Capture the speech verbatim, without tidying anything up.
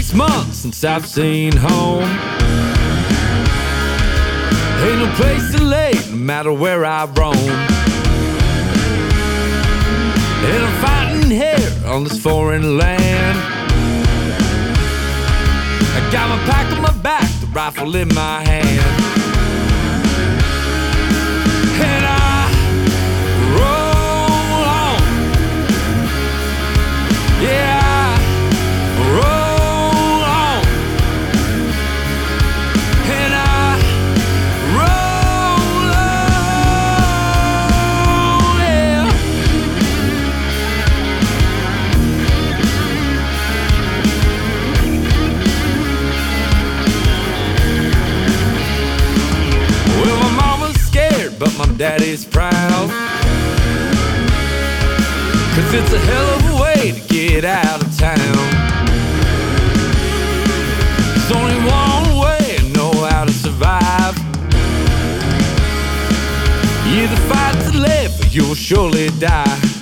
Six months since I've seen home. Ain't no place to lay, no matter where I roam. And I'm fighting here on this foreign land. I got my pack on my back, the rifle in my hand. And I roll on. Yeah, I roll on. And I roll on, yeah. Well, my mama's scared, but my daddy's proud. 'Cause it's a hell of a way to get out of town. There's only one way to know how to survive. You either fight to live or you'll surely die.